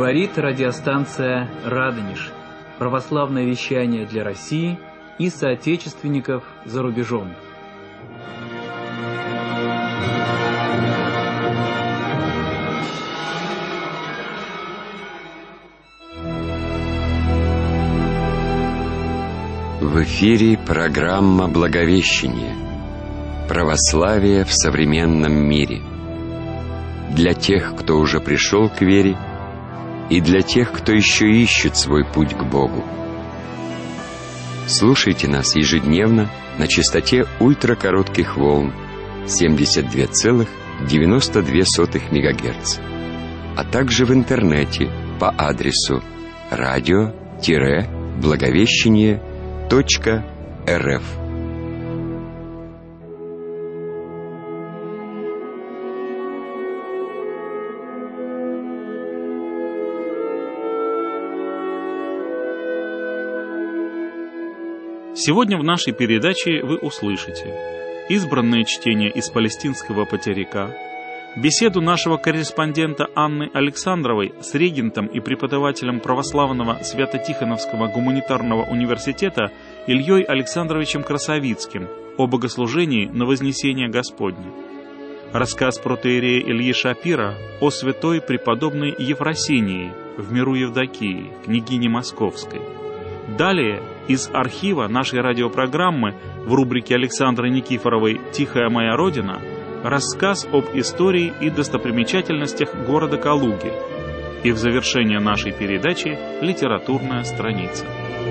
Говорит радиостанция «Радонеж». Православное вещание для России и соотечественников за рубежом. В эфире программа «Благовещение. Православие в современном мире». Для тех, кто уже пришел к вере, и для тех, кто еще ищет свой путь к Богу. Слушайте нас ежедневно на частоте ультракоротких волн 72,92 МГц, а также в интернете по адресу radio-благовещение.рф. Сегодня в нашей передаче вы услышите избранное чтение из Палестинского патерика, беседу нашего корреспондента Анны Александровой с регентом и преподавателем православного Свято-Тихоновского гуманитарного университета Ильей Александровичем Красовицким о богослужении на Вознесение Господне, рассказ протоиерея Ильи Шапира о святой преподобной Ефросинии в миру Евдокии, княгине Московской. Далее из архива нашей радиопрограммы в рубрике Александры Никифоровой «Тихая моя Родина» рассказ об истории и достопримечательностях города Калуги. И в завершение нашей передачи литературная страница.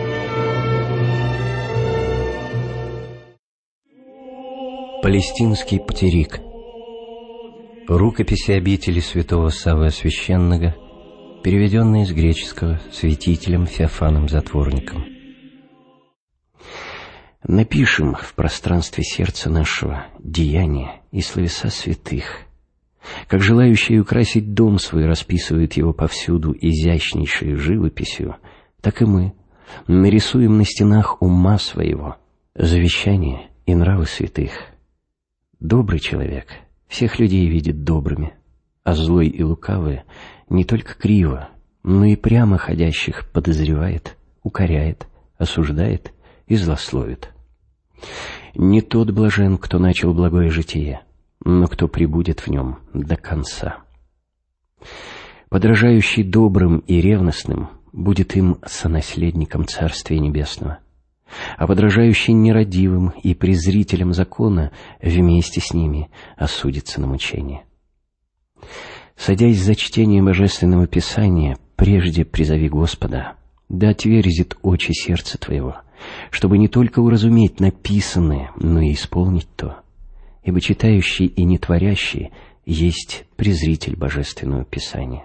Палестинский патерик. Рукописи обители святого Саввы Священного, переведенные с греческого святителем Феофаном Затворником. Напишем в пространстве сердца нашего деяния и словеса святых, как желающие украсить дом свой расписывают его повсюду изящнейшей живописью, так и мы нарисуем на стенах ума своего завещания и нравы святых. Добрый человек всех людей видит добрыми, а злой и лукавый не только криво, но и прямо ходящих подозревает, укоряет, осуждает и злословит. Не тот блажен, кто начал благое житие, но кто пребудет в нем до конца. Подражающий добрым и ревностным будет им сонаследником Царствия Небесного, а подражающий нерадивым и презрителям закона вместе с ними осудится на мучение. Садясь за чтение Божественного Писания, прежде призови Господа, да отверзит очи сердца твоего, чтобы не только уразуметь написанное, но и исполнить то. Ибо читающий и не творящий есть презритель Божественного Писания.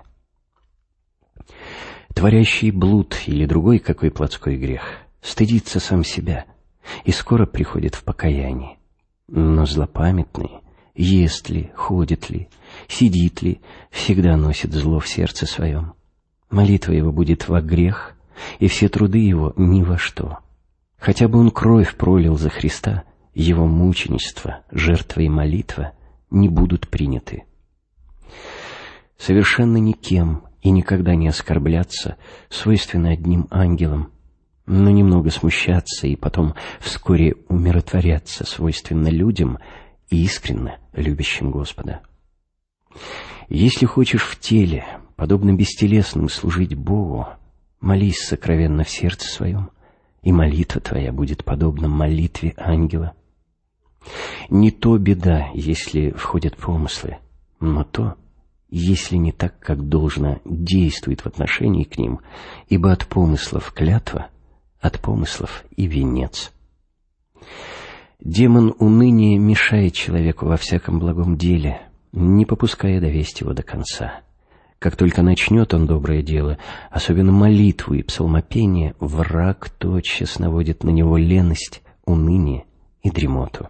Творящий блуд или другой какой плотской грех стыдится сам себя и скоро приходит в покаяние. Но злопамятный, ест ли, ходит ли, сидит ли, всегда носит зло в сердце своем. Молитва его будет во грех, и все труды его ни во что. Хотя бы он кровь пролил за Христа, его мученичество, жертва и молитва не будут приняты. Совершенно никем и никогда не оскорбляться свойственно одним ангелам, но немного смущаться и потом вскоре умиротворяться свойственно людям, искренне любящим Господа. Если хочешь в теле, подобно бестелесным, служить Богу, молись сокровенно в сердце своем, и молитва твоя будет подобна молитве ангела. Не то беда, если входят помыслы, но то, если не так, как должно, действует в отношении к ним, ибо от помыслов клятва, от помыслов и венец. Демон уныния мешает человеку во всяком благом деле, не попуская довести его до конца. Как только начнет он доброе дело, особенно молитву и псалмопение, враг тотчас наводит на него леность, уныние и дремоту.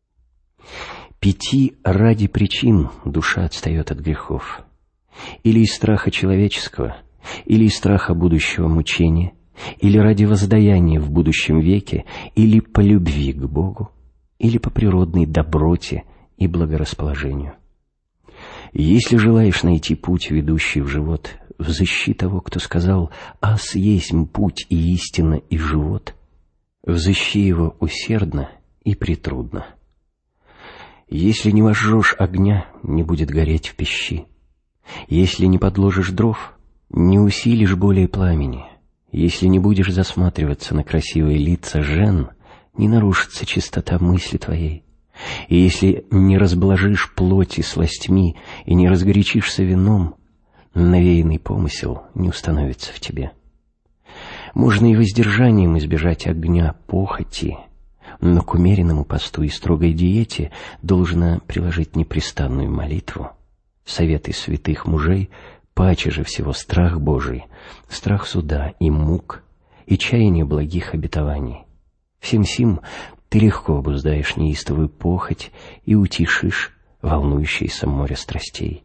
5 ради причин душа отстает от грехов. Или из страха человеческого, или из страха будущего мучения, или ради воздаяния в будущем веке, или по любви к Богу, или по природной доброте и благорасположению. Если желаешь найти путь, ведущий в живот взыщи того, кто сказал: «Аз есмь путь и истина и живот». Взыщи его усердно и притрудно. Если не возжжешь огня, не будет гореть в печи. Если не подложишь дров, не усилишь более пламени. Если не будешь засматриваться на красивые лица жен, не нарушится чистота мысли твоей. И если не разблажишь плоти сластьми и не разгорячишься вином, навеянный помысел не установится в тебе. Можно и воздержанием избежать огня похоти, но к умеренному посту и строгой диете должно приложить непрестанную молитву, советы святых мужей, паче же всего страх Божий, страх суда и мук, и чаяние благих обетований. Всем сим ты легко обуздаешь неистовую похоть и утишишь волнующееся море страстей.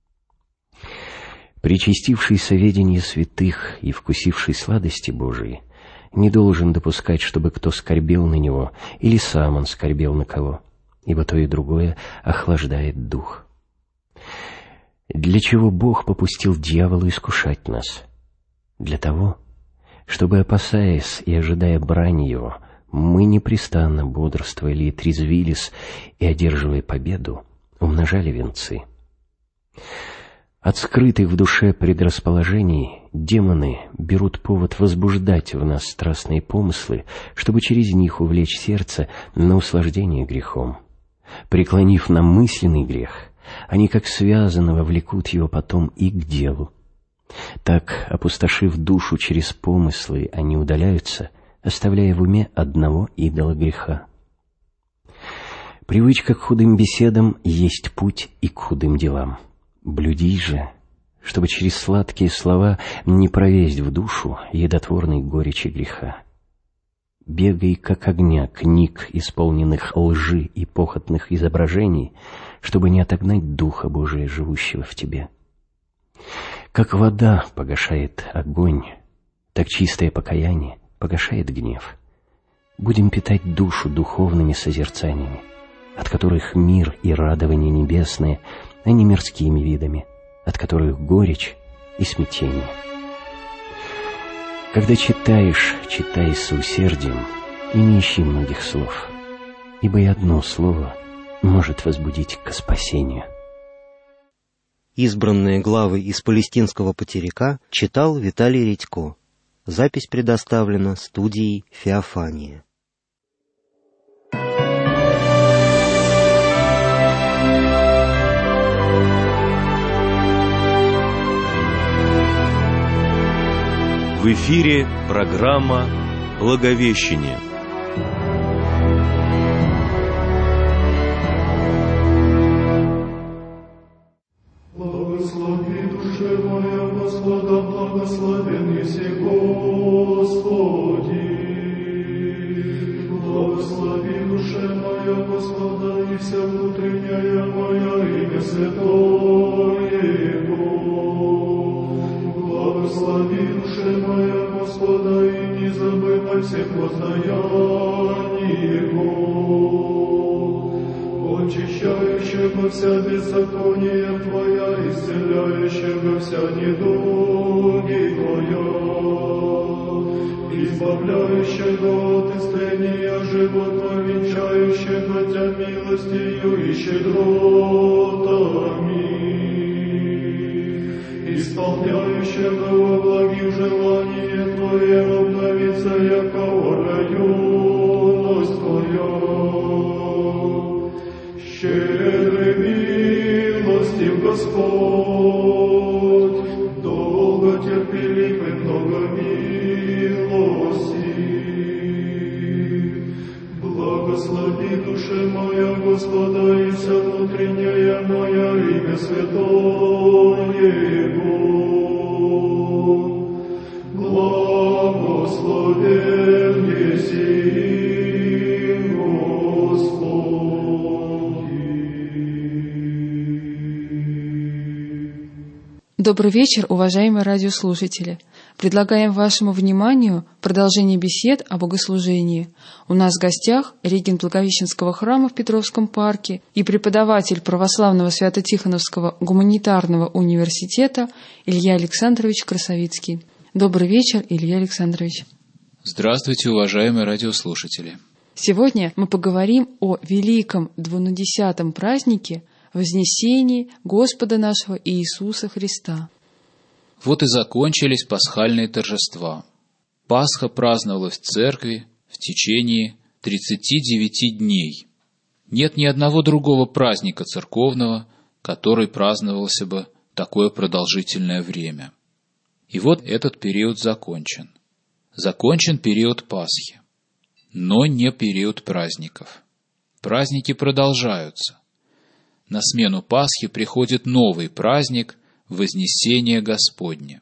Причастившийся ведения святых и вкусивший сладости Божией не должен допускать, чтобы кто скорбел на него, или сам он скорбел на кого, ибо то и другое охлаждает дух. Для чего Бог попустил дьяволу искушать нас? Для того, чтобы, опасаясь и ожидая брани его, мы непрестанно бодрствовали и трезвились, и, одерживая победу, умножали венцы. От скрытых в душе предрасположений демоны берут повод возбуждать в нас страстные помыслы, чтобы через них увлечь сердце на услаждение грехом. Преклонив на мысленный грех, они как связанного влекут его потом и к делу. Так, опустошив душу через помыслы, они удаляются, оставляя в уме одного идола греха. Привычка к худым беседам есть путь и к худым делам. Блюди же, чтобы через сладкие слова не провесть в душу едотворной горечи греха. Бегай, как огня, книг, исполненных лжи и похотных изображений, чтобы не отогнать Духа Божия, живущего в тебе. Как вода погашает огонь, так чистое покаяние погашает гнев. Будем питать душу духовными созерцаниями, от которых мир и радование небесное, а не мирскими видами, от которых горечь и смятение. Когда читаешь, читай с усердием и не ищи многих слов, ибо и одно слово может возбудить ко спасению. Избранные главы из Палестинского потеряка читал Виталий Редько. Запись предоставлена студией «Феофания». В эфире программа «Благовещение». Благослови, душе моя, Господа, благословен еси Господи. Благослови, душе моя, Господа, и вся внутренняя моя, имя святое Его. Благослови, душе моя, Господа, и не забывай всех воздаяний Его. Очищающего вся беззакония Твоя, исцеляющего вся недуги Твоя, избавляющего от истления животного, венчающего Тебя милостью и щедротами, исполняющего во благих желание Твое, обновится, яко оля юность Твоя. Щедрый милостив Господь, долго терпелив и много милостив. Благослови, душе моя, Господа, и вся внутренняя моя, имя святое Его. Благословен еси Добрый вечер, уважаемые радиослушатели! предлагаем вашему вниманию продолжение бесед о богослужении. У нас в гостях регент Благовещенского храма в Петровском парке и преподаватель Православного Свято-Тихоновского гуманитарного университета Илья Александрович Красовицкий. Добрый вечер, Илья Александрович. Здравствуйте, уважаемые радиослушатели. Сегодня мы поговорим о великом 20-м празднике Вознесении Господа нашего Иисуса Христа. Вот и закончились пасхальные торжества. Пасха праздновалась в церкви в течение 39 дней. Нет ни одного другого праздника церковного, который праздновался бы такое продолжительное время. И вот этот период закончен. Закончен период Пасхи, но не период праздников. Праздники продолжаются. На смену Пасхи приходит новый праздник – Вознесение Господне.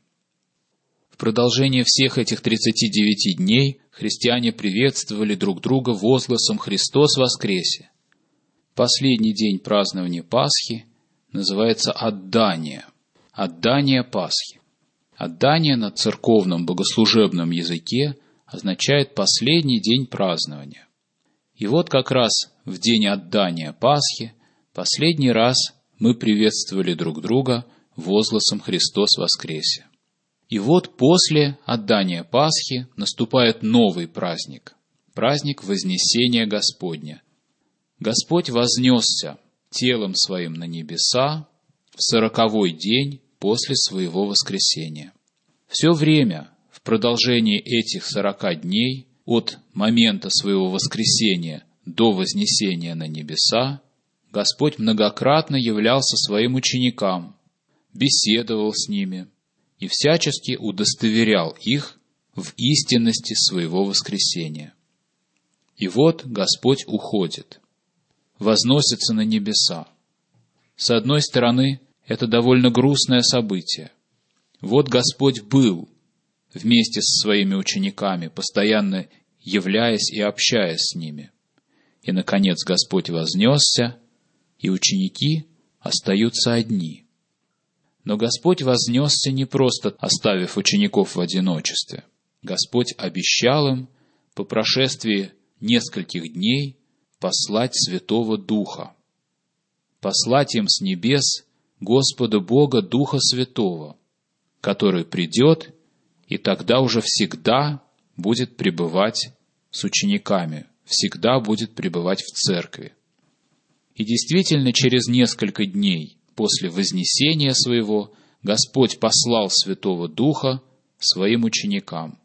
В продолжение всех этих 39 дней христиане приветствовали друг друга возгласом «Христос воскресе!». Последний день празднования Пасхи называется Отдание. Отдание Пасхи. Отдание на церковном богослужебном языке означает последний день празднования. И вот как раз в день Отдания Пасхи последний раз мы приветствовали друг друга возгласом «Христос воскресе!». И вот после отдания Пасхи наступает новый праздник, праздник Вознесения Господня. Господь вознесся телом Своим на небеса в 40-й день после Своего воскресения. Все время в продолжении этих 40 дней, от момента Своего воскресения до вознесения на небеса, Господь многократно являлся Своим ученикам, беседовал с ними и всячески удостоверял их в истинности Своего воскресения. И вот Господь уходит, возносится на небеса. С одной стороны, это довольно грустное событие. Вот Господь был вместе со Своими учениками, постоянно являясь и общаясь с ними. И, наконец, Господь вознесся, и ученики остаются одни. Но Господь вознесся не просто оставив учеников в одиночестве. Господь обещал им по прошествии нескольких дней послать Святого Духа. Послать им с небес Господа Бога Духа Святого, который придет и тогда уже всегда будет пребывать с учениками, всегда будет пребывать в церкви. И действительно, через несколько дней после вознесения Своего Господь послал Святого Духа Своим ученикам.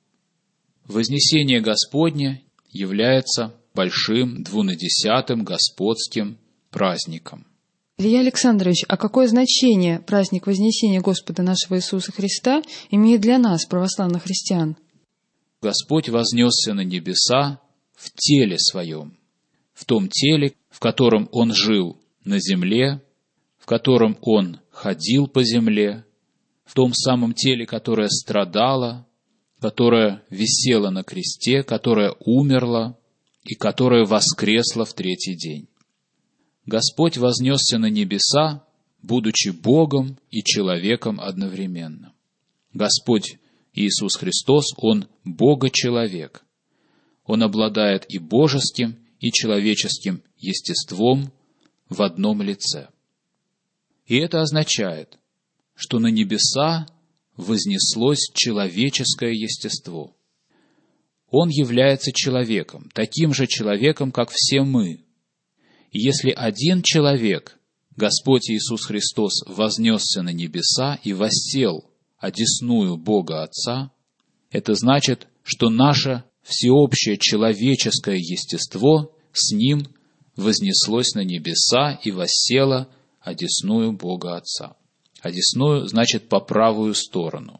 Вознесение Господне является большим 20-м господским праздником. Илья Александрович, а какое значение праздник Вознесения Господа нашего Иисуса Христа имеет для нас, православных христиан? Господь вознесся на небеса в теле Своем, в том теле, в котором Он жил на земле, в котором Он ходил по земле, в том самом теле, которое страдало, которое висело на кресте, которое умерло и которое воскресло в третий день. Господь вознесся на небеса, будучи Богом и человеком одновременно. Господь Иисус Христос, Он Бога-человек. Он обладает и божеским, и человеческим естеством в одном лице. И это означает, что на небеса вознеслось человеческое естество. Он является человеком, таким же человеком, как все мы. И если один человек, Господь Иисус Христос, вознесся на небеса и воссел одесную Бога Отца, это значит, что наше всеобщее человеческое естество с Ним вознеслось на небеса и воссело одесную Бога Отца. Одесную значит по правую сторону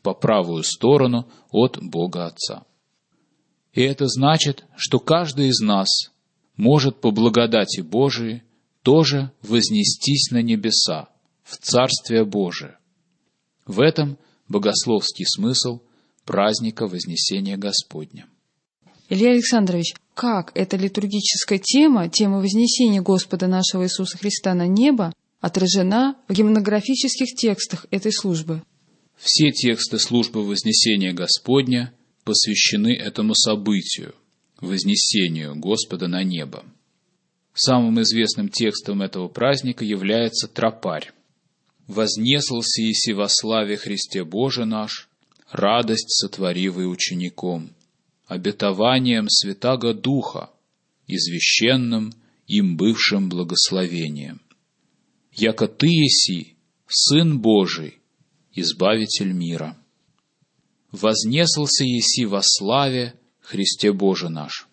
от Бога Отца. И это значит, что каждый из нас может по благодати Божией тоже вознестись на небеса, в Царствие Божие. В этом богословский смысл праздника Вознесения Господня. Илья Александрович, как эта литургическая тема Вознесения Господа нашего Иисуса Христа на небо, отражена в гимнографических текстах этой службы? Все тексты службы Вознесения Господня посвящены этому событию, вознесению Господа на небо. Самым известным текстом этого праздника является тропарь. «Вознеслся еси во славе Христе Боже наш, радость сотворивый учеником, обетованием Святаго Духа, извещенным им бывшим благословением. Яко Ты еси, Сын Божий, Избавитель мира. Вознеслся еси во славе Христе Боже наш».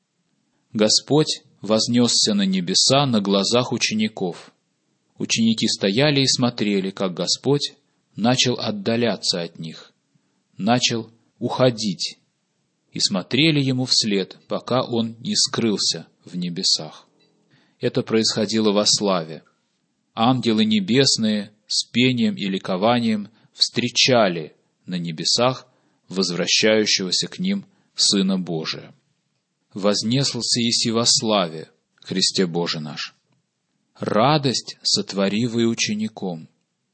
Господь вознесся на небеса на глазах учеников. Ученики стояли и смотрели, как Господь начал отдаляться от них, начал уходить, и смотрели Ему вслед, пока Он не скрылся в небесах. Это происходило во славе. Ангелы небесные с пением и ликованием встречали на небесах возвращающегося к ним Сына Божия. «Вознеслся еси во славе, Христе Боже наш. Радость сотворивый учеником».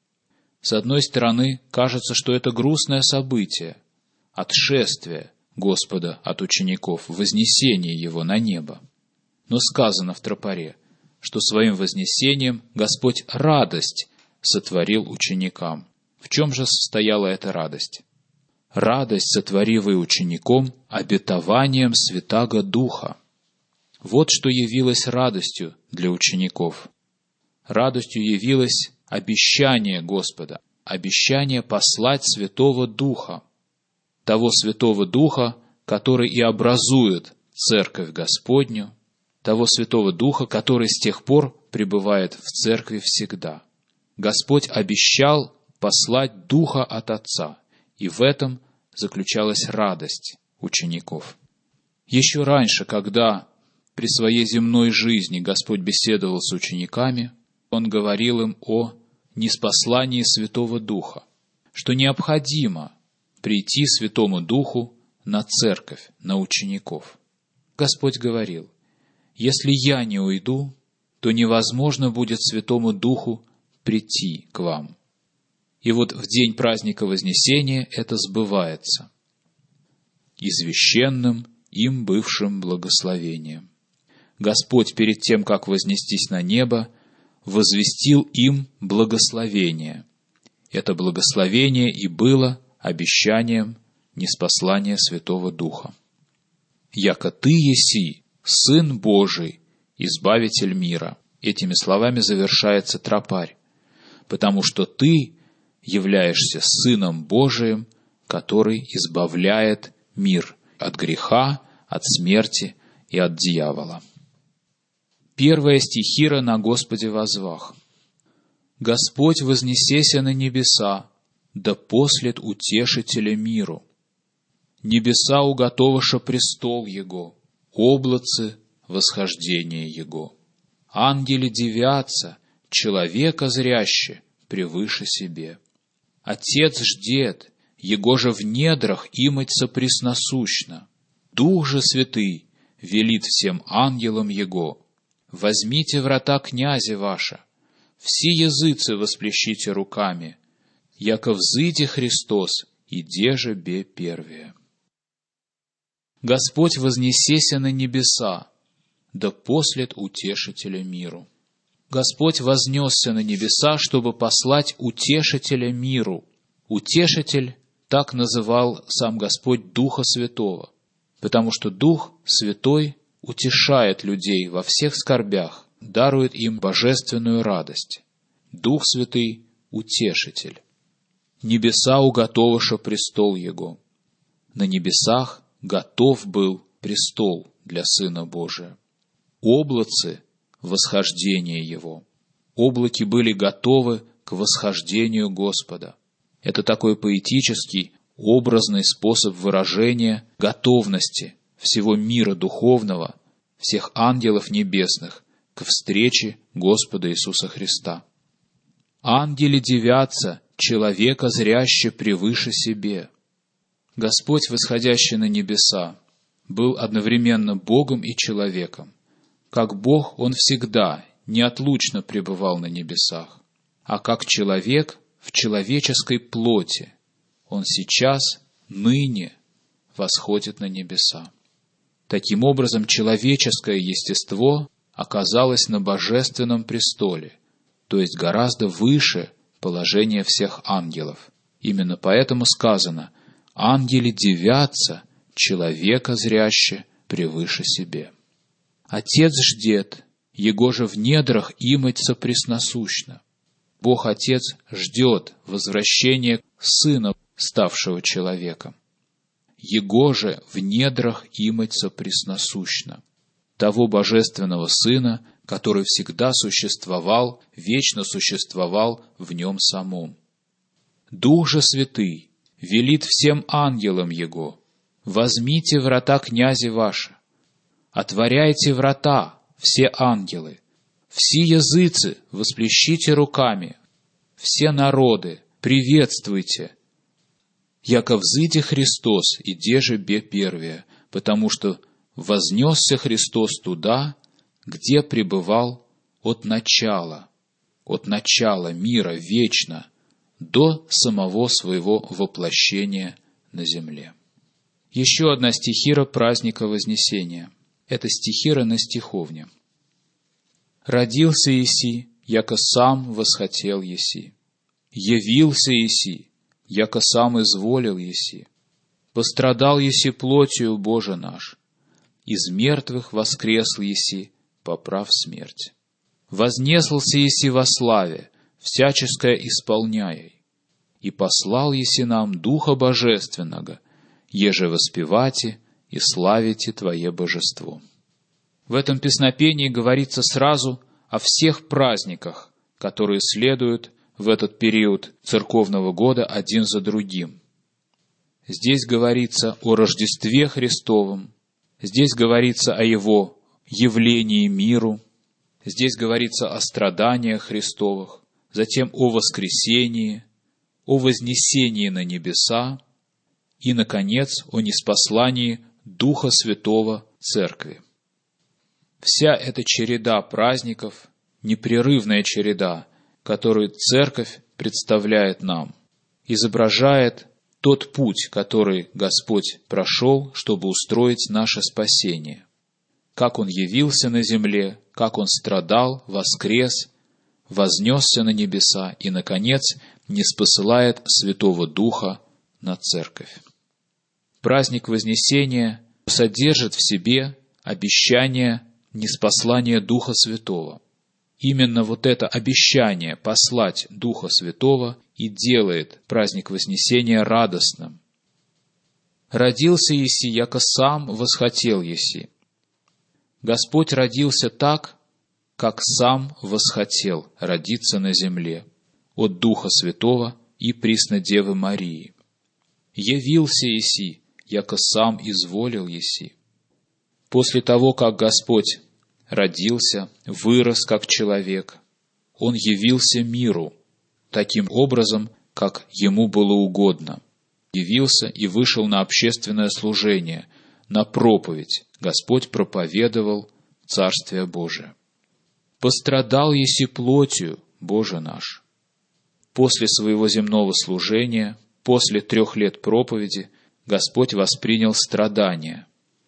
С одной стороны, кажется, что это грустное событие, отшествие Господа от учеников, вознесение Его на небо. Но сказано в тропаре, что своим вознесением Господь радость сотворил ученикам. В чем же состояла эта радость? Радость сотворивый учеником обетованием Святаго Духа. Вот что явилось радостью для учеников. Радостью явилось обещание Господа, обещание послать Святого Духа, того Святого Духа, который и образует Церковь Господню, того Святого Духа, который с тех пор пребывает в Церкви всегда. Господь обещал послать Духа от Отца, и в этом заключалась радость учеников. Еще раньше, когда при своей земной жизни Господь беседовал с учениками, Он говорил им о ниспослании Святого Духа, что необходимо прийти Святому Духу на церковь, на учеников. Господь говорил: «Если Я не уйду, то невозможно будет Святому Духу прийти к вам». И вот в день праздника Вознесения это сбывается. Извещенным им бывшим благословением. Господь перед тем, как вознестись на небо, возвестил им благословение. Это благословение и было обещанием ниспослания Святого Духа. «Яко Ты еси, Сын Божий, Избавитель мира». Этими словами завершается тропарь, потому что Ты являешься Сыном Божиим, который избавляет мир от греха, от смерти и от дьявола. Первая стихира на Господе возвах. «Господь вознесеся на небеса, да послет утешителя миру. Небеса уготоваша престол Его, облацы восхождение Его. Ангели дивятся, человека зряще превыше себе. Отец ждет, Его же в недрах имать сопресносущно. Дух же Святый велит всем ангелам Его: возьмите врата князи ваша, все языцы восплещите руками, яко взыде Христос, идеже бе первее». Господь вознесеся на небеса, да послет утешителя миру. Господь вознесся на небеса, чтобы послать утешителя миру. Утешитель — так называл сам Господь Духа Святого, потому что Дух Святой утешает людей во всех скорбях, дарует им божественную радость. Дух Святый — утешитель. Небеса уготоваша престол Его. На небесах готов был престол для Сына Божия. Облацы — восхождение Его. Облаки были готовы к восхождению Господа. Это такой поэтический, образный способ выражения готовности всего мира духовного, всех ангелов небесных к встрече Господа Иисуса Христа. Ангели дивятся, человека зряще превыше себе. Господь, восходящий на небеса, был одновременно Богом и человеком. Как Бог Он всегда неотлучно пребывал на небесах, а как человек в человеческой плоти Он сейчас, ныне восходит на небеса. Таким образом, человеческое естество оказалось на божественном престоле, то есть гораздо выше положения всех ангелов. Именно поэтому сказано: «Ангели дивятся, человека зряще превыше себе». Отец ждет, его же в недрах имется пресносущно. Бог Отец ждет возвращения Сына, ставшего человеком. Его же в недрах имется пресносущно, того Божественного Сына, который всегда существовал, вечно существовал в Нем самом. Дух же Святый велит всем ангелам Его: возьмите врата князи ваши, отворяйте врата, все ангелы, все языцы восплещите руками, все народы приветствуйте, яко взыде Христос, идеже бе первее, потому что вознесся Христос туда, где пребывал от начала мира вечно, до самого своего воплощения на земле. Еще одна стихира праздника Вознесения. Это стихира на стиховне. «Родился еси, яко сам восхотел еси. Явился еси, яко сам изволил еси. Пострадал еси плотью, Боже наш. Из мертвых воскресл еси, поправ смерть. Вознеслся еси во славе, всяческое исполняй, и послал еси нам Духа Божественного, еже воспевати и славите Твое божество». В этом песнопении говорится сразу о всех праздниках, которые следуют в этот период церковного года один за другим. Здесь говорится о Рождестве Христовом, здесь говорится о Его явлении миру, здесь говорится о страданиях Христовых, затем о воскресении, о вознесении на небеса и, наконец, о ниспослании Духа Святого Церкви. Вся эта череда праздников, непрерывная череда, которую Церковь представляет нам, изображает тот путь, который Господь прошел, чтобы устроить наше спасение. Как Он явился на земле, как Он страдал, воскрес, вознесся на небеса и, наконец, ниспосылает Святого Духа на Церковь. Праздник Вознесения содержит в себе обещание ниспослания Духа Святого. Именно вот это обещание послать Духа Святого и делает праздник Вознесения радостным. «Родился еси, яко сам восхотел еси». Господь родился так, как сам восхотел родиться на земле, от Духа Святого и Преснодевы Марии. «Явился еси, яко сам изволил еси». После того, как Господь родился, вырос как человек, Он явился миру таким образом, как Ему было угодно. Явился и вышел на общественное служение, на проповедь. Господь проповедовал Царствие Божие. «Пострадал еси плотью, Боже наш». После своего земного служения, после 3 лет проповеди, Господь воспринял страдания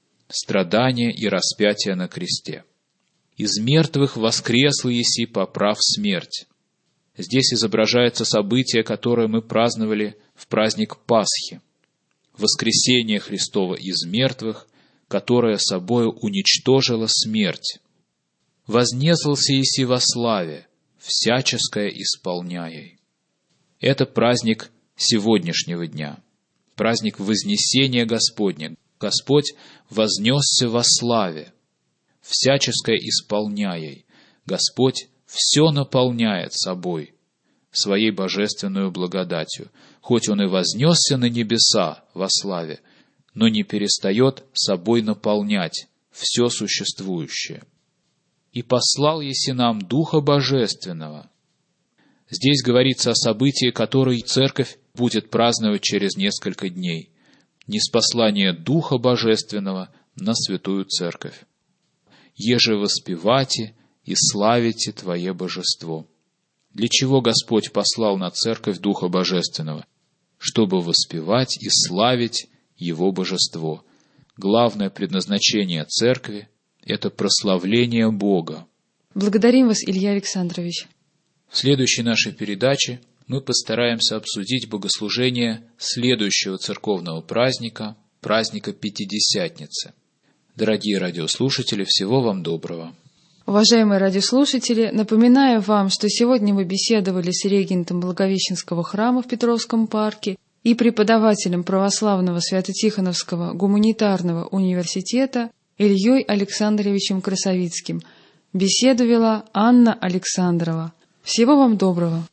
и распятие на кресте. «Из мертвых воскресл еси, поправ смерть». Здесь изображается событие, которое мы праздновали в праздник Пасхи. Воскресение Христова из мертвых, которое собою уничтожило смерть. «Вознеслся еси во славе, всяческое исполняй». Это праздник сегодняшнего дня, праздник Вознесения Господня. Господь вознесся во славе, всяческое исполняй. Господь все наполняет собой, своей божественную благодатью. Хоть Он и вознесся на небеса во славе, но не перестает собой наполнять все существующее. «И послал еси нам Духа Божественного». Здесь говорится о событии, которое Церковь будет праздновать через несколько дней. Ниспослание Духа Божественного на Святую Церковь. «Еже воспевати и славите Твое божество». Для чего Господь послал на Церковь Духа Божественного? чтобы воспевать и славить Его божество. Главное предназначение Церкви – это прославление Бога. Благодарим вас, Илья Александрович. В следующей нашей передаче мы постараемся обсудить богослужение следующего церковного праздника, праздника Пятидесятницы. Дорогие радиослушатели, всего вам доброго. Уважаемые радиослушатели, напоминаю вам, что сегодня мы беседовали с регентом Благовещенского храма в Петровском парке и преподавателем православного Свято-Тихоновского гуманитарного университета Ильей Александровичем Красовицким. Беседу вела Анна Александрова. Всего вам доброго.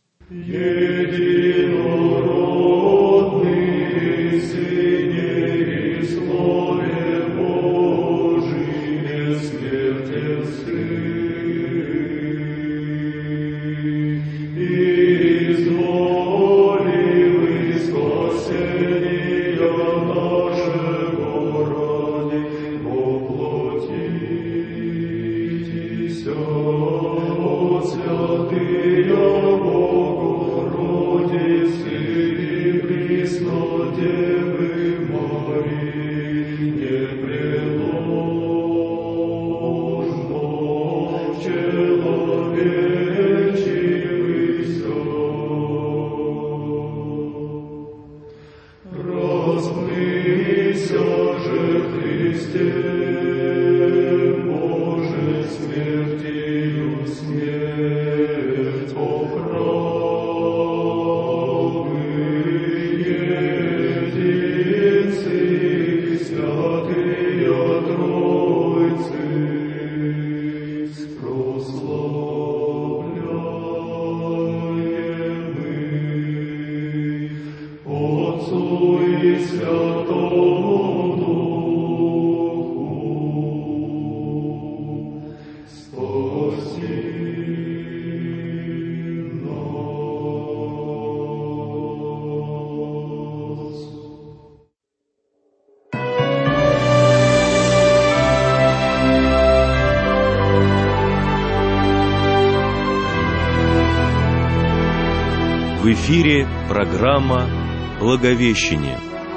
В эфире программа «Благовещение».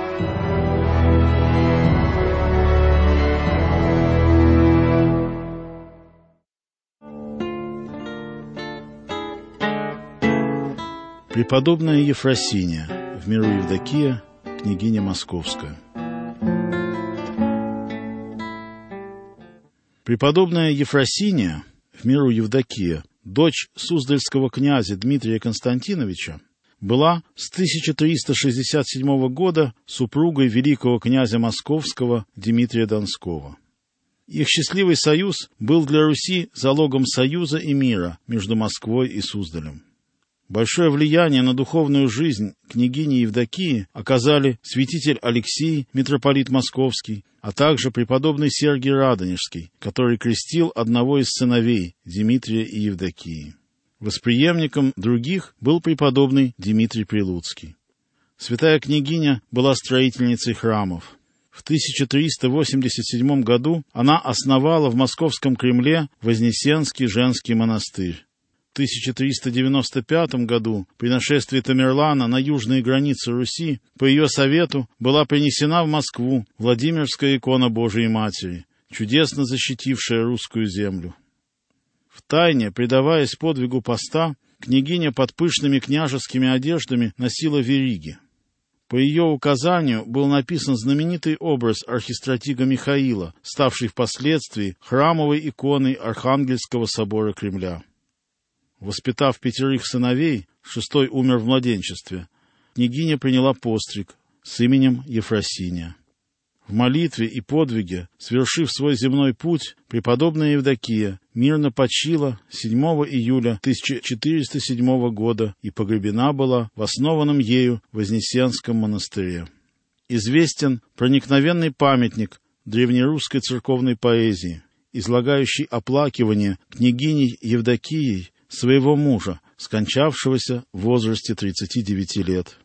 Преподобная Ефросиния, в миру Евдокия, княгиня Московская. Преподобная Ефросиния, в миру Евдокия, дочь суздальского князя Дмитрия Константиновича, была с 1367 года супругой великого князя Московского Дмитрия Донского. Их счастливый союз был для Руси залогом союза и мира между Москвой и Суздалем. Большое влияние на духовную жизнь княгини Евдокии оказали святитель Алексий, митрополит Московский, а также преподобный Сергий Радонежский, который крестил одного из сыновей Дмитрия и Евдокии. Восприемником других был преподобный Дмитрий Прилуцкий. Святая княгиня была строительницей храмов. В 1387 году она основала в Московском Кремле Вознесенский женский монастырь. В 1395 году при нашествии Тамерлана на южные границы Руси по ее совету была принесена в Москву Владимирская икона Божией Матери, чудесно защитившая русскую землю. Втайне, предаваясь подвигу поста, княгиня под пышными княжескими одеждами носила вериги. По ее указанию был написан знаменитый образ архистратига Михаила, ставший впоследствии храмовой иконой Архангельского собора Кремля. Воспитав 5 сыновей, 6-й умер в младенчестве, княгиня приняла постриг с именем Ефросиния. В молитве и подвиге, свершив свой земной путь, преподобная Евдокия мирно почила 7 июля 1407 года и погребена была в основанном ею Вознесенском монастыре. Известен проникновенный памятник древнерусской церковной поэзии, излагающий оплакивание княгиней Евдокией своего мужа, скончавшегося в возрасте 39 лет.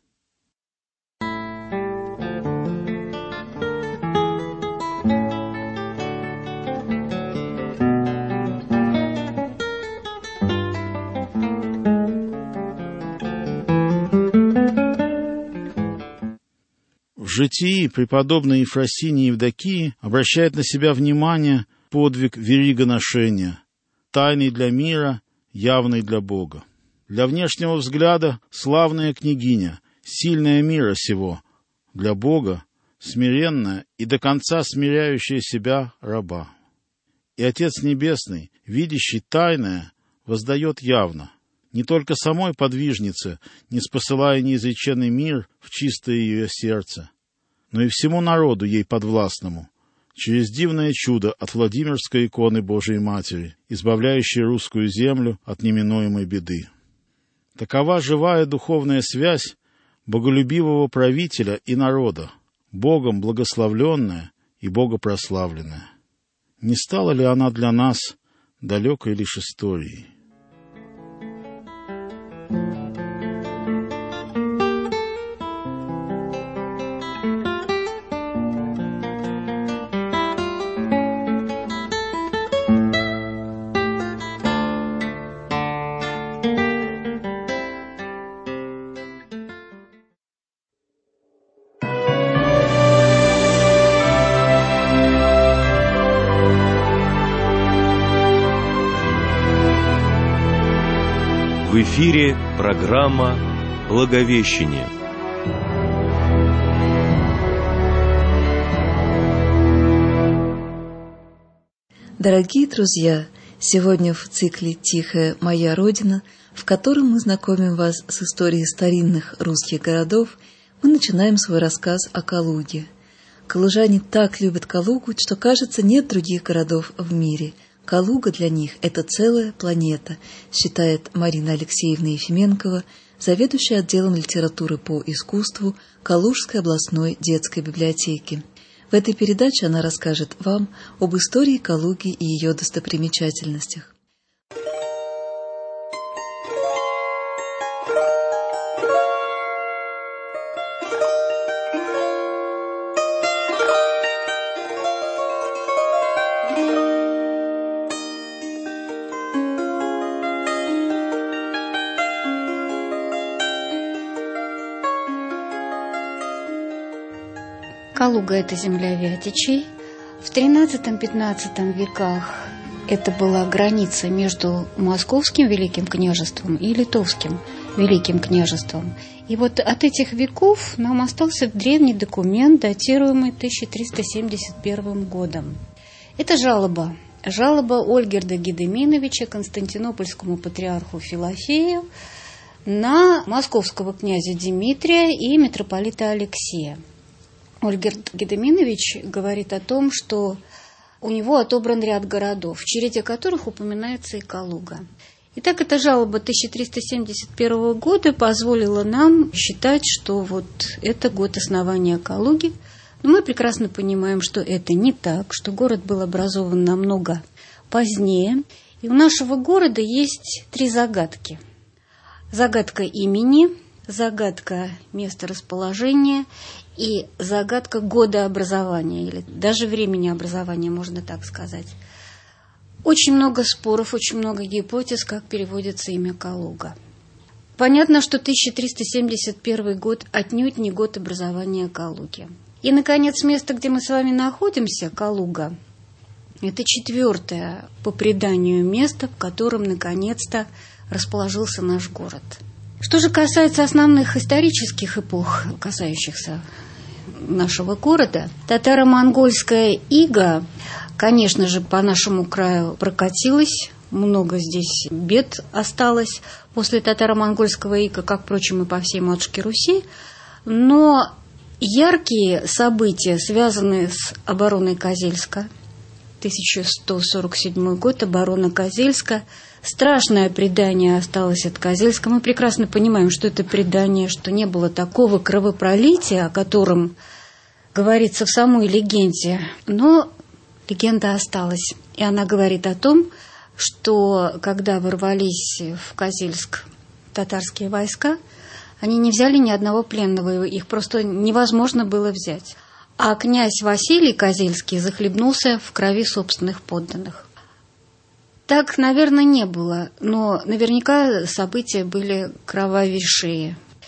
житии преподобной Ефросинии Евдокии обращает на себя внимание подвиг веригоношения, тайный для мира, явный для Бога. Для внешнего взгляда славная княгиня, сильная мира сего, для Бога смиренная и до конца смиряющая себя раба. И Отец Небесный, видящий тайное, воздает явно, не только самой подвижнице, не спосылая неизреченный мир в чистое ее сердце, но и всему народу ей подвластному, через дивное чудо от Владимирской иконы Божией Матери, избавляющей русскую землю от неминуемой беды. Такова живая духовная связь боголюбивого правителя и народа, Богом благословленная и богопрославленная. Не стала ли она для нас далекой лишь историей? В эфире программа «Благовещение». Дорогие друзья, сегодня в цикле «Тихая моя Родина», в котором мы знакомим вас с историей старинных русских городов, мы начинаем свой рассказ о Калуге. Калужане так любят Калугу, что, кажется, нет других городов в мире. Калуга для них – это целая планета, считает Марина Алексеевна Ефименкова, заведующая отделом литературы по искусству Калужской областной детской библиотеки. В этой передаче она расскажет вам об истории Калуги и ее достопримечательностях. Калуга – это земля Вятичей. В XIII-XV веках это была граница между Московским Великим княжеством и Литовским Великим княжеством. И вот от этих веков нам остался древний документ, датируемый 1371 годом. Это жалоба Ольгерда Гедеминовича Константинопольскому патриарху Филофею на московского князя Дмитрия и митрополита Алексея. Ольгерд Гедеминович говорит о том, что у него отобран ряд городов, в череде которых упоминается и Калуга. Итак, эта жалоба 1371 года позволила нам считать, что вот это год основания Калуги. Но мы прекрасно понимаем, что это не так, что город был образован намного позднее. И у нашего города есть три загадки. Загадка имени, загадка месторасположения и загадка года образования, или даже времени образования, можно так сказать. Очень много споров, очень много гипотез, как переводится имя Калуга. Понятно, что 1371 год отнюдь не год образования Калуги. И, наконец, место, где мы с вами находимся, Калуга, это четвертое по преданию место, в котором, наконец-то, расположился наш город. Что же касается основных исторических эпох, касающихся нашего города, татаро-монгольская ига, конечно же, по нашему краю прокатилась, много здесь бед осталось после татаро-монгольского ига, как, впрочем, и по всей матушке Руси, но яркие события, связанные с обороной Козельска, 1147 год, оборона Козельска, страшное предание осталось от Козельска. Мы прекрасно понимаем, что это предание, что не было такого кровопролития, о котором говорится в самой легенде. Но легенда осталась. И она говорит о том, что когда ворвались в Козельск татарские войска, они не взяли ни одного пленного, их просто невозможно было взять. А князь Василий Козельский захлебнулся в крови собственных подданных. Так, наверное, не было, но наверняка события были кровавейшие.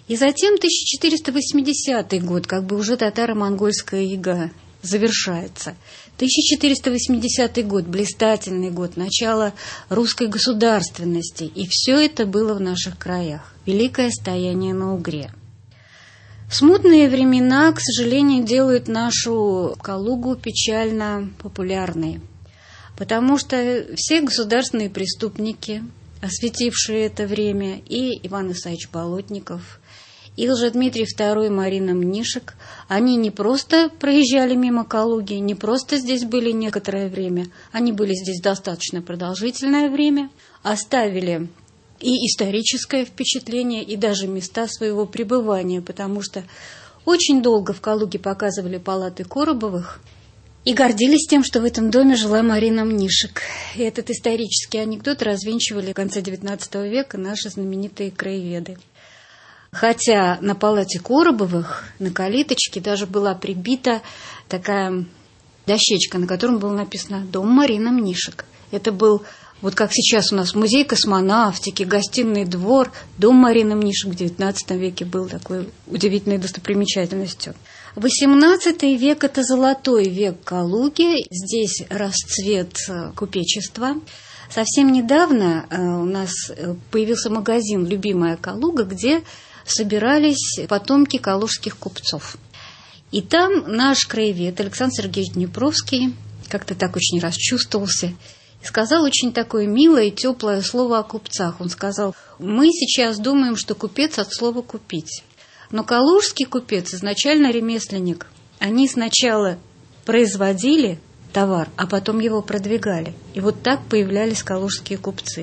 И затем 1480 год, как бы уже татаро-монгольская ига завершается. 1480 год, блистательный год, начало русской государственности. И все это было в наших краях. Великое стояние на Угре. Смутные времена, к сожалению, делают нашу Калугу печально популярной. Потому что все государственные преступники, осветившие это время, и Иван Исаевич Болотников, и Лжедмитрий II, и Марина Мнишек, они не просто проезжали мимо Калуги, не просто здесь были некоторое время, они были здесь достаточно продолжительное время, оставили и историческое впечатление, и даже места своего пребывания, потому что очень долго в Калуге показывали палаты Коробовых и гордились тем, что в этом доме жила Марина Мнишек. И этот исторический анекдот развенчивали в конце XIX века наши знаменитые краеведы. Хотя на палате Коробовых, на калиточке, даже была прибита такая дощечка, на котором было написано «Дом Марины Мнишек». Это был, вот как сейчас у нас музей космонавтики, гостиный двор, дом Марины Мнишек в XIX веке был такой удивительной достопримечательностью. XVIII век – это золотой век Калуги, здесь расцвет купечества. Совсем недавно у нас появился магазин «Любимая Калуга», где собирались потомки калужских купцов. И там наш краевед Александр Сергеевич Днепровский как-то так очень расчувствовался и сказал очень такое милое и теплое слово о купцах. Он сказал: мы сейчас думаем, что купец от слова «купить». Но калужский купец, изначально ремесленник, они сначала производили товар, а потом его продвигали. И вот так появлялись калужские купцы.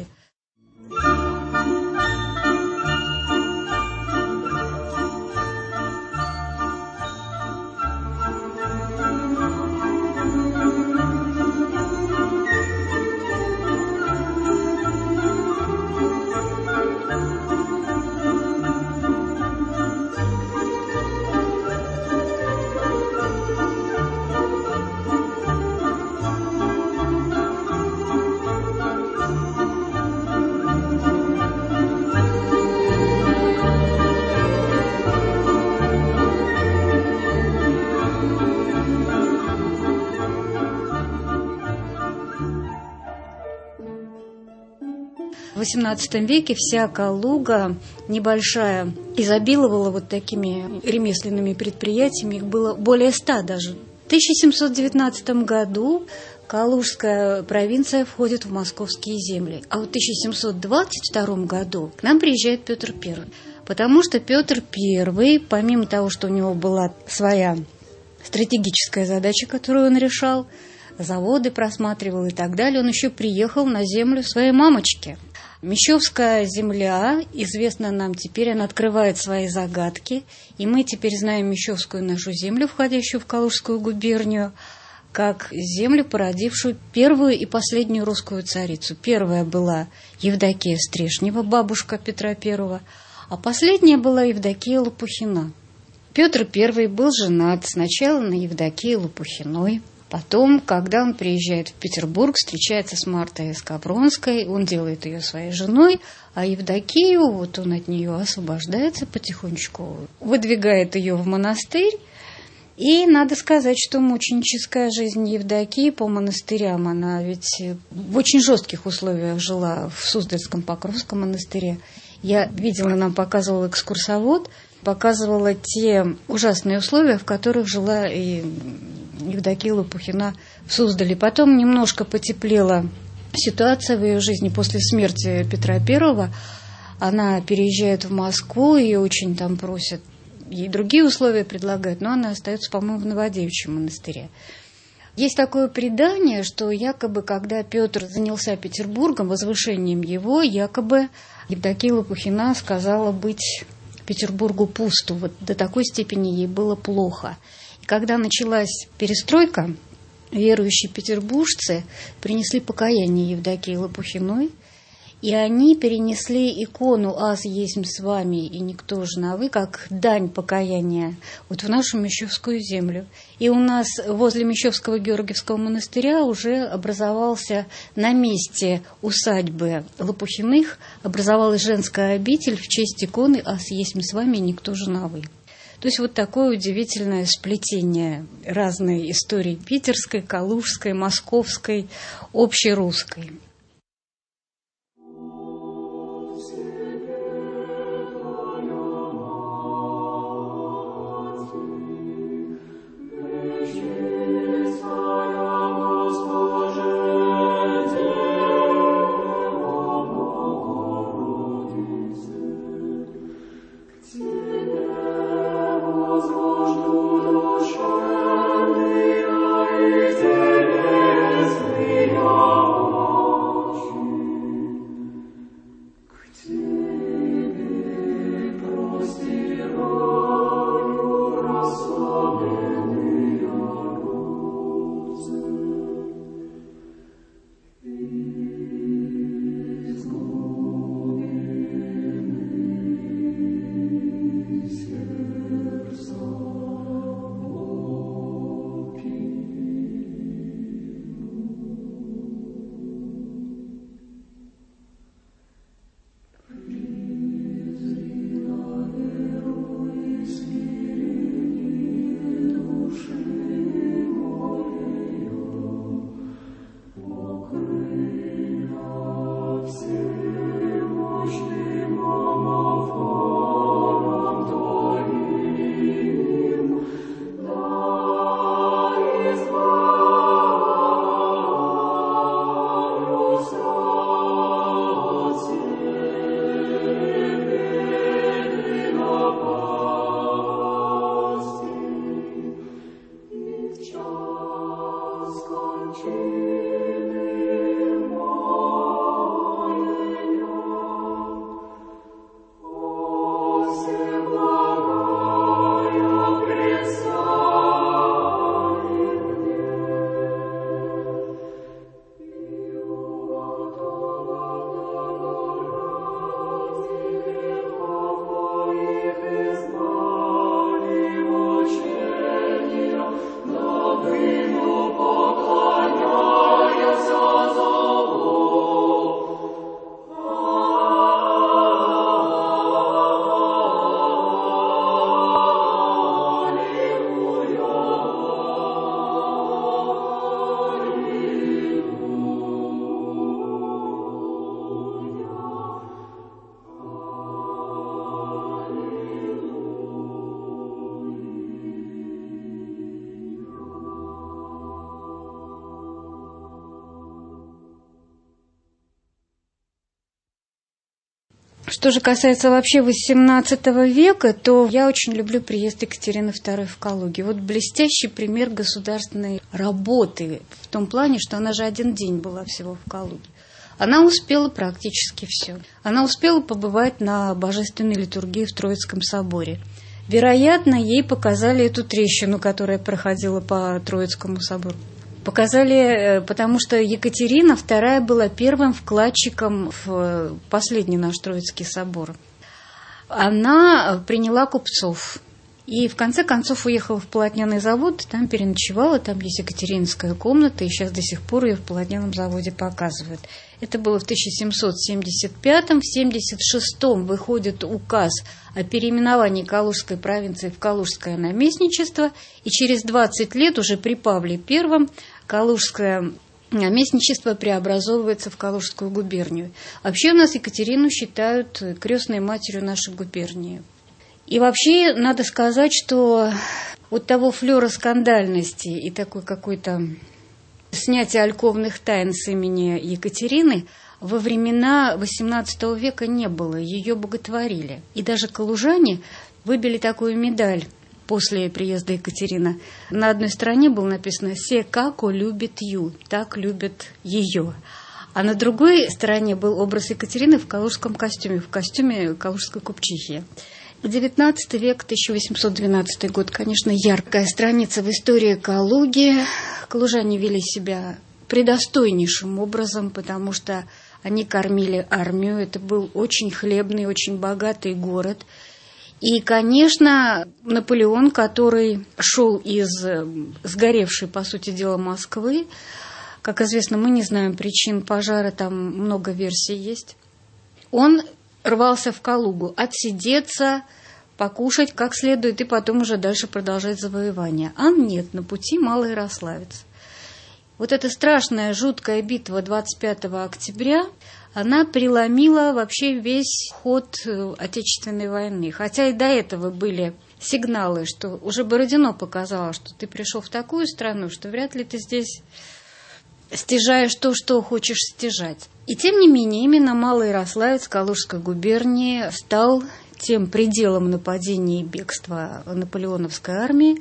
В XVIII веке вся Калуга небольшая изобиловала вот такими ремесленными предприятиями, их было более 100 даже. В 1719 году Калужская провинция входит в московские земли, а в 1722 году к нам приезжает Петр I, потому что Петр I, помимо того, что у него была своя стратегическая задача, которую он решал, заводы просматривал и так далее, он еще приехал на землю своей мамочки. Мещовская земля, известна нам теперь, она открывает свои загадки, и мы теперь знаем Мещовскую нашу землю, входящую в Калужскую губернию, как землю, породившую первую и последнюю русскую царицу. Первая была Евдокия Стрешнева, бабушка Петра I, а последняя была Евдокия Лопухина. Петр I был женат сначала на Евдокии Лопухиной. Потом, когда он приезжает в Петербург, встречается с Мартой Скавронской, он делает ее своей женой, а Евдокию, вот он от нее освобождается потихонечку, выдвигает ее в монастырь. И надо сказать, что мученическая жизнь Евдокии по монастырям, она ведь в очень жестких условиях жила в Суздальском Покровском монастыре. Я видела, нам показывал экскурсовод, показывала те ужасные условия, в которых жила и Евдокия Лопухина в Суздале. Потом немножко потеплела ситуация в ее жизни после смерти Петра I. Она переезжает в Москву, ее очень там просят, ей другие условия предлагают, но она остается, по-моему, в Новодевичьем монастыре. Есть такое предание, что якобы, когда Петр занялся Петербургом, возвышением его, якобы Евдокия Лопухина сказала быть Петербургу пусту. Вот до такой степени ей было плохо. И когда началась перестройка, верующие петербуржцы принесли покаяние Евдокии Лопухиной И они перенесли икону «Аз есмь с вами, и никто же на вы», как дань покаяния, вот в нашу Мещовскую землю. И у нас возле Мещовского Георгиевского монастыря уже образовался на месте усадьбы Лопухиных, образовалась женская обитель в честь иконы «Аз есмь с вами, и никто же на вы». То есть вот такое удивительное сплетение разной истории питерской, калужской, московской, общерусской. Что же касается вообще XVIII века, то я очень люблю приезд Екатерины II в Калуге. Вот блестящий пример государственной работы в том плане, что она же один день была всего в Калуге. Она успела практически все. Она успела побывать на божественной литургии в Троицком соборе. Вероятно, ей показали эту трещину, которая проходила по Троицкому собору. Показали, потому что Екатерина II была первым вкладчиком в последний наш Троицкий собор. Она приняла купцов и в конце концов уехала в полотняный завод, там переночевала, там есть екатерининская комната, и сейчас до сих пор ее в полотняном заводе показывают. Это было в 1775-м, в 1776-м выходит указ о переименовании Калужской провинции в Калужское наместничество, и через 20 лет уже при Павле I Калужское наместничество преобразовывается в Калужскую губернию. Вообще у нас Екатерину считают крестной матерью нашей губернии. И вообще надо сказать, что от того флера скандальности и такой какой-то снятия альковных тайн с имени Екатерины во времена XVIII века не было, ее боготворили. И даже калужане выбили такую медаль после приезда Екатерины. На одной стороне было написано «Се како любит ю», так любят ее. А на другой стороне был образ Екатерины в калужском костюме, в костюме калужской купчихи. XIX век, 1812 год, конечно, яркая страница в истории Калуги. Калужане вели себя предостойнейшим образом, потому что они кормили армию, это был очень хлебный, очень богатый город. И, конечно, Наполеон, который шел из сгоревшей, по сути дела, Москвы, как известно, мы не знаем причин пожара, там много версий есть, он рвался в Калугу отсидеться, покушать как следует и потом уже дальше продолжать завоевание. А нет, на пути Малоярославец. Вот эта страшная, жуткая битва 25 октября, она преломила вообще весь ход Отечественной войны. Хотя и до этого были сигналы, что уже Бородино показало, что ты пришел в такую страну, что вряд ли ты здесь стяжаешь то, что хочешь стяжать. И тем не менее, именно Малоярославец Калужской губернии стал тем пределом нападения и бегства наполеоновской армии,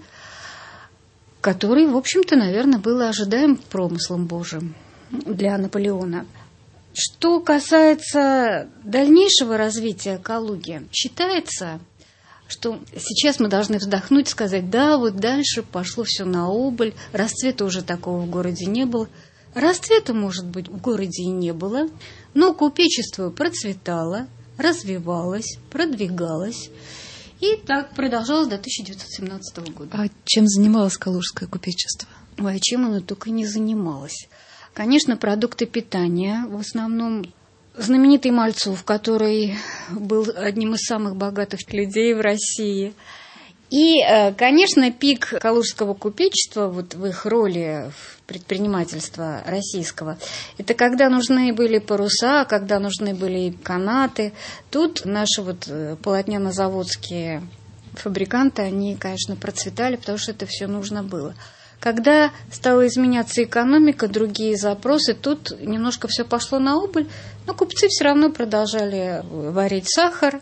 который, в общем-то, наверное, был ожидаем промыслом Божьим для Наполеона. Что касается дальнейшего развития Калуги, считается, что сейчас мы должны вздохнуть и сказать, да, вот дальше пошло все на убыль, расцвета уже такого в городе не было. Расцвета, может быть, в городе и не было, но купечество процветало, развивалось, продвигалось. И так продолжалось до 1917 года. А чем занималось калужское купечество? Ой, чем оно только не занималось. Конечно, продукты питания, в основном знаменитый Мальцов, который был одним из самых богатых людей в России. И, конечно, пик калужского купечества вот в их роли в предпринимательства российского, это когда нужны были паруса, когда нужны были канаты. Тут наши вот полотняно-заводские фабриканты, они, конечно, процветали, потому что это все нужно было. Когда стала изменяться экономика, другие запросы, тут немножко все пошло на убыль, но купцы все равно продолжали варить сахар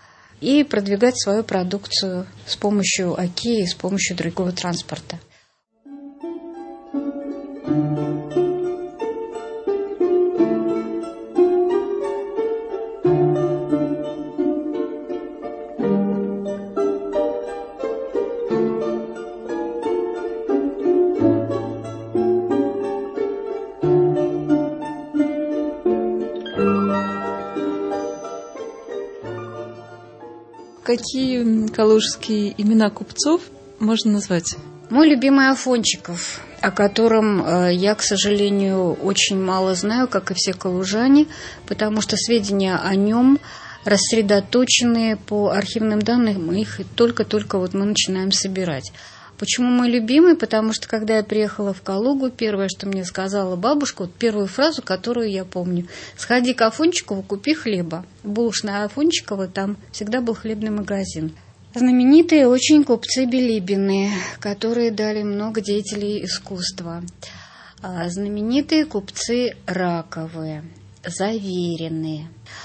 и продвигать свою продукцию с помощью оки и с помощью другого транспорта. Какие калужские имена купцов можно назвать? Мой любимый Афончиков, о котором я, к сожалению, очень мало знаю, как и все калужане, потому что сведения о нем рассредоточены по архивным данным, мы их только-только вот мы начинаем собирать. Почему мой любимый? Потому что, когда я приехала в Калугу, первое, что мне сказала бабушка, вот первую фразу, которую я помню: «Сходи к Афончикову, купи хлеба». Булочная Афончикова, там всегда был хлебный магазин. Знаменитые очень купцы Билибины, которые дали много деятелей искусства. Знаменитые купцы Раковы, Заверины,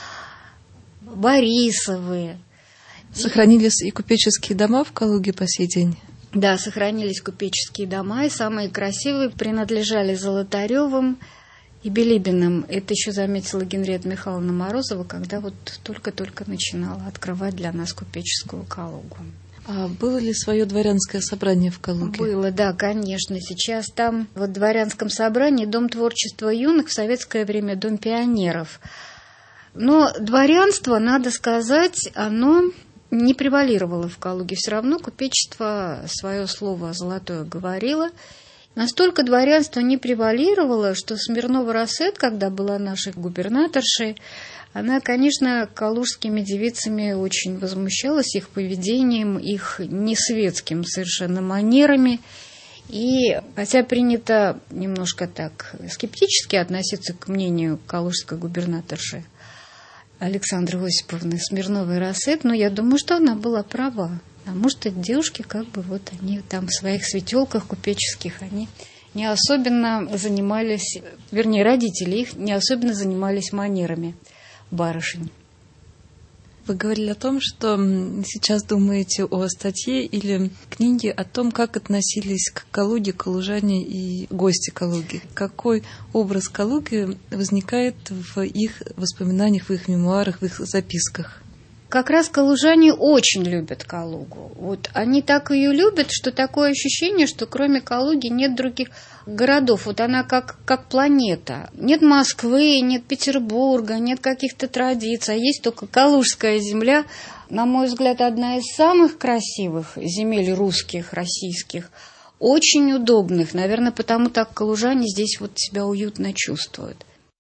Борисовы. Сохранились и купеческие дома в Калуге по сей день? Да, сохранились купеческие дома, и самые красивые принадлежали Золотаревым и Билибиным. Это еще заметила Генриетта Михайловна Морозова, когда вот только-только начинала открывать для нас купеческую Калугу. А было ли свое дворянское собрание в Калуге? Было, да, конечно. Сейчас там в дворянском собрании Дом творчества юных, в советское время Дом пионеров. Но дворянство, надо сказать, оно не превалировало в Калуге. Все равно купечество свое слово золотое говорило. Настолько дворянство не превалировало, что Смирнова-Рассет, когда была нашей губернаторшей, она, конечно, калужскими девицами очень возмущалась их поведением, их несветским совершенно манерами. И хотя принято немножко так скептически относиться к мнению калужской губернаторши Александры Осиповны Смирновой-Рассет, но я думаю, что она была права. Потому что девушки, как бы, вот они там в своих светелках купеческих, они не особенно занимались, вернее, родители их не особенно занимались манерами барышень. Вы говорили о том, что сейчас думаете о статье или книге о том, как относились к Калуге калужане и гости Калуги. Какой образ Калуги возникает в их воспоминаниях, в их мемуарах, в их записках? как раз калужане очень любят Калугу. Вот они так ее любят, что такое ощущение, что кроме Калуги нет других городов. Вот она как планета. Нет Москвы, нет Петербурга, нет каких-то традиций, а есть только Калужская земля. На мой взгляд, одна из самых красивых земель русских, российских. Очень удобных. Наверное, потому так калужане здесь вот себя уютно чувствуют.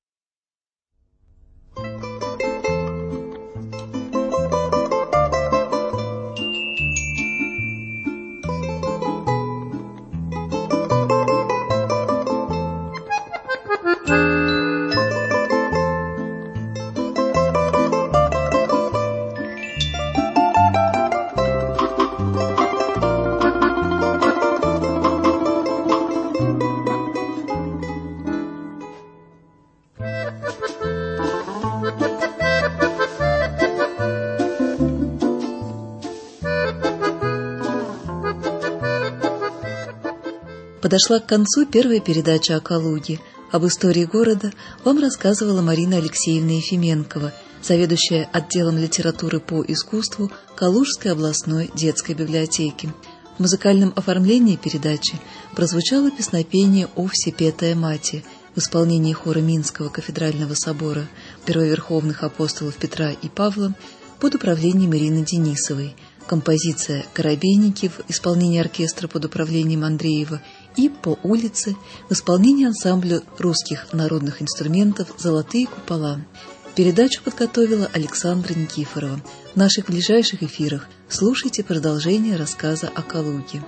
Подошла к концу первая передача о Калуге. Об истории города вам рассказывала Марина Алексеевна Ефименкова, заведующая отделом литературы по искусству Калужской областной детской библиотеки. В музыкальном оформлении передачи прозвучало песнопение «О всепетая Мати» в исполнении хора Минского кафедрального собора первоверховных апостолов Петра и Павла под управлением Ирины Денисовой, композиция «Коробейники» в исполнении оркестра под управлением Андреева и «По улице» в исполнении ансамбля русских народных инструментов «Золотые купола». Передачу подготовила Александра Никифорова. В наших ближайших эфирах слушайте продолжение рассказа о Калуге.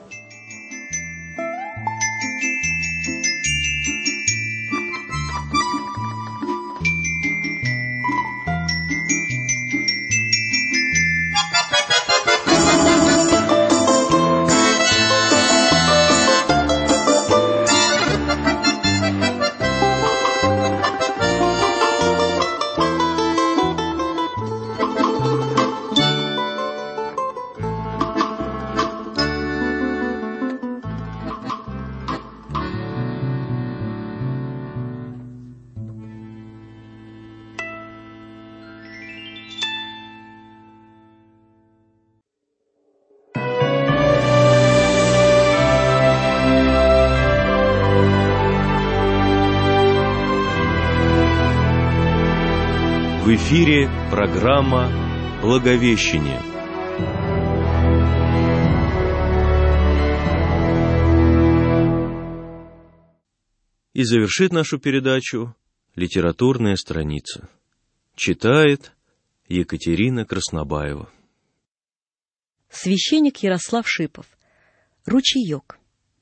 В эфире программа «Благовещение». И завершит нашу передачу литературная страница. Читает Екатерина Краснобаева. Священник Ярослав Шипов. Ручеек.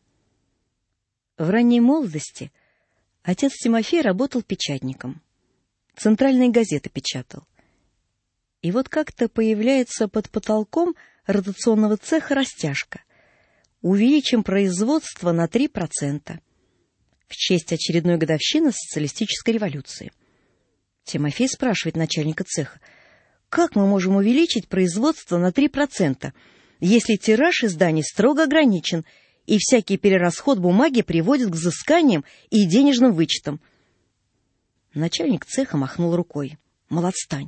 В ранней молодости отец Тимофей работал печатником. Центральные газеты печатал. И вот как-то появляется под потолком ротационного цеха растяжка. Увеличим производство на 3%. В честь очередной годовщины социалистической революции. Тимофей спрашивает начальника цеха: как мы можем увеличить производство на 3%, если тираж изданий строго ограничен, и всякий перерасход бумаги приводит к взысканиям и денежным вычетам? Начальник цеха махнул рукой. Мол, отстань.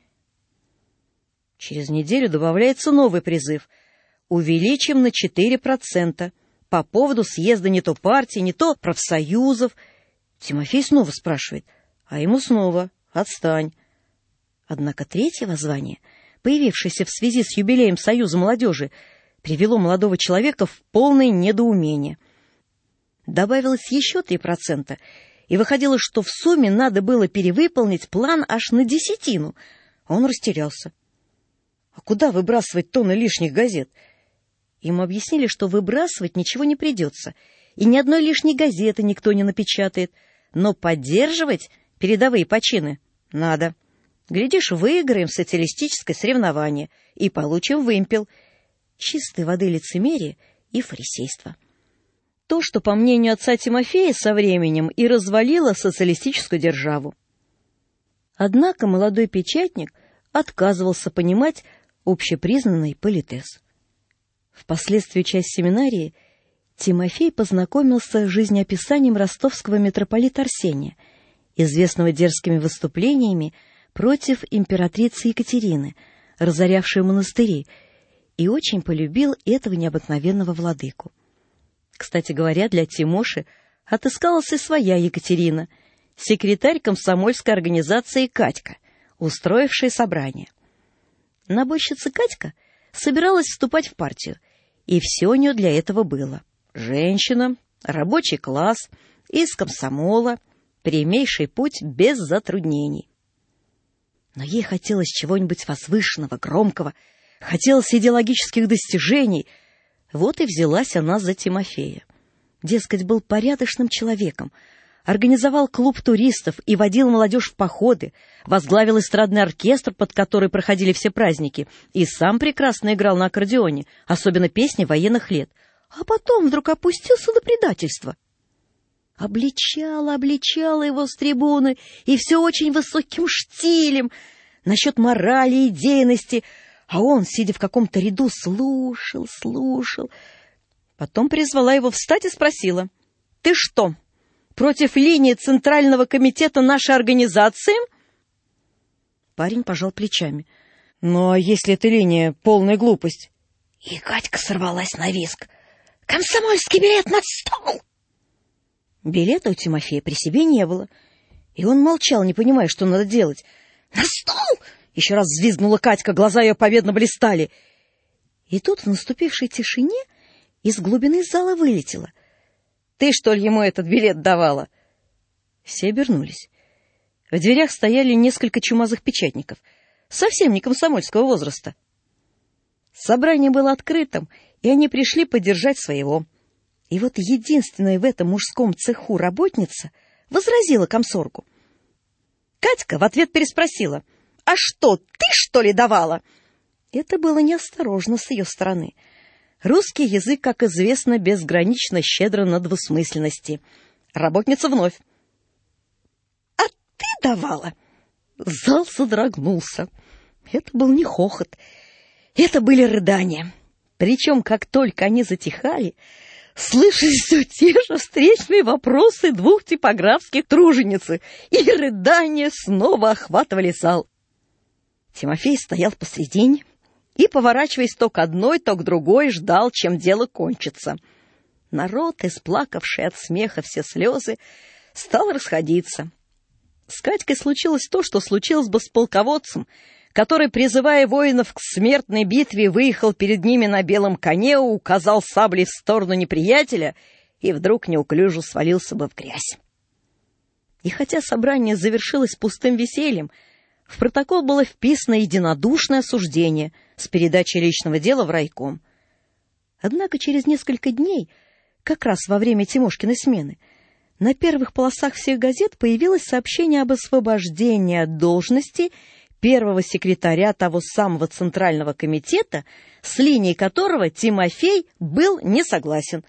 Через неделю добавляется новый призыв. Увеличим на 4%. По поводу съезда не то партии, не то профсоюзов. Тимофей снова спрашивает, а ему снова отстань. Однако третье воззвание, появившееся в связи с юбилеем Союза молодежи, привело молодого человека в полное недоумение. Добавилось еще 3%, и выходило, что в сумме надо было перевыполнить план аж на 10. Он растерялся. А куда выбрасывать тонны лишних газет? Ему объяснили, что выбрасывать ничего не придется, и ни одной лишней газеты никто не напечатает, но поддерживать передовые почины надо. Глядишь, выиграем социалистическое соревнование и получим вымпел. Чистой воды лицемерие и фарисейство. То, что, по мнению отца Тимофея, со временем и развалило социалистическую державу. Однако молодой печатник отказывался понимать общепризнанный политез. Впоследствии учась в семинарии, Тимофей познакомился с жизнеописанием ростовского митрополита Арсения, известного дерзкими выступлениями против императрицы Екатерины, разорявшие монастыри, и очень полюбил этого необыкновенного владыку. Кстати говоря, для Тимоши отыскалась и своя Екатерина, секретарь комсомольской организации Катька, устроившая собрание. Набойщица Катька собиралась вступать в партию, и все у нее для этого было. Женщина, рабочий класс, из комсомола, прямейший путь без затруднений. Но ей хотелось чего-нибудь возвышенного, громкого, хотелось идеологических достижений. Вот и взялась она за Тимофея. Дескать, был порядочным человеком, организовал клуб туристов и водил молодежь в походы, возглавил эстрадный оркестр, под который проходили все праздники, и сам прекрасно играл на аккордеоне, особенно песни военных лет. А потом вдруг опустился до предательства. Обличала его с трибуны, и все очень высоким штилем, насчет морали и идейности, а он, сидя в каком-то ряду, слушал. Потом призвала его встать и спросила: «Ты что, против линии Центрального комитета нашей организации?» Парень пожал плечами. «Ну, а если эта линия полная глупость?» И Катька сорвалась на визг: «Комсомольский билет на стол!» Билета у Тимофея при себе не было, и он молчал, не понимая, что надо делать. «На стол!» — еще раз взвизгнула Катька, глаза ее победно блистали. И тут в наступившей тишине из глубины зала вылетело: «Ты, что ли, ему этот билет давала?» Все обернулись. В дверях стояли несколько чумазых печатников, совсем не комсомольского возраста. Собрание было открытым, и они пришли поддержать своего. И вот единственная в этом мужском цеху работница возразила комсоргу. Катька в ответ переспросила: «А что, ты, что ли, давала?» Это было неосторожно с ее стороны. Русский язык, как известно, безгранично щедро на двусмысленности. Работница вновь: «А ты давала?» Зал содрогнулся. Это был не хохот, это были рыдания. Причем, как только они затихали, слышались все те же встречные вопросы двух типографских тружениц, и рыдания снова охватывали зал. Тимофей стоял посредине и, поворачиваясь то к одной, то к другой, ждал, чем дело кончится. Народ, исплакавший от смеха все слезы, стал расходиться. С Катькой случилось то, что случилось бы с полководцем, который, призывая воинов к смертной битве, выехал перед ними на белом коне, указал саблей в сторону неприятеля и вдруг неуклюже свалился бы в грязь. И хотя собрание завершилось пустым весельем, в протокол было вписано единодушное осуждение с передачей личного дела в райком. Однако через несколько дней, как раз во время Тимошкиной смены, на первых полосах всех газет появилось сообщение об освобождении от должности первого секретаря того самого Центрального комитета, с линией которого Тимофей был не согласен.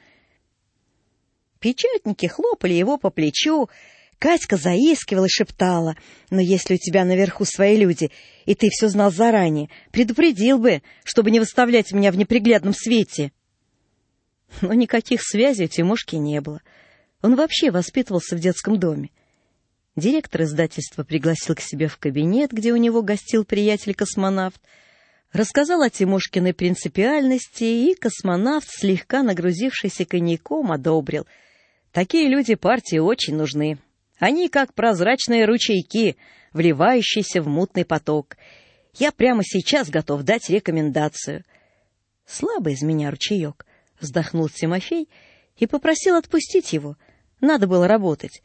Печатники хлопали его по плечу, Катька заискивала и шептала: «Но если у тебя наверху свои люди, и ты все знал заранее, предупредил бы, чтобы не выставлять меня в неприглядном свете». Но никаких связей у Тимошки не было. Он вообще воспитывался в детском доме. Директор издательства пригласил к себе в кабинет, где у него гостил приятель-космонавт, рассказал о Тимошкиной принципиальности, и космонавт, слегка нагрузившийся коньяком, одобрил. Такие люди партии очень нужны. Они как прозрачные ручейки, вливающиеся в мутный поток. Я прямо сейчас готов дать рекомендацию. Слабый из меня ручеек, вздохнул Тимофей и попросил отпустить его. Надо было работать.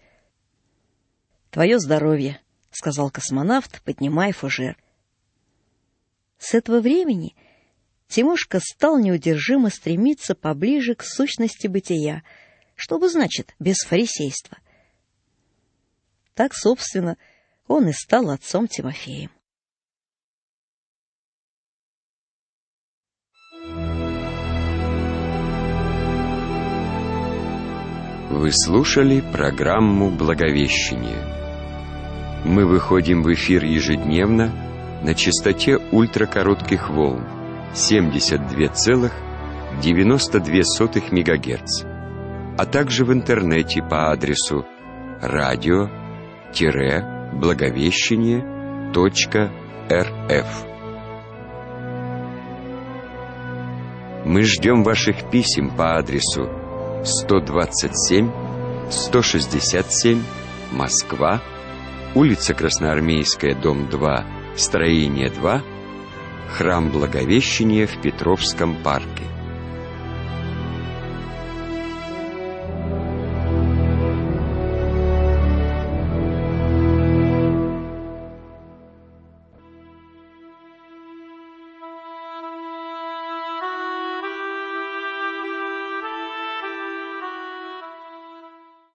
«Твое здоровье», — сказал космонавт, поднимая фужер. С этого времени Тимошка стал неудержимо стремиться поближе к сущности бытия, что бы значит без фарисейства. Так, собственно, он и стал отцом Тимофеем. Вы слушали программу «Благовещение». Мы выходим в эфир ежедневно на частоте ультракоротких волн 72,92 МГц, а также в интернете по адресу radio-благовещение.рф. Мы ждем ваших писем по адресу 127, 167, Москва, улица Красноармейская, дом 2, строение 2, Храм Благовещения в Петровском парке.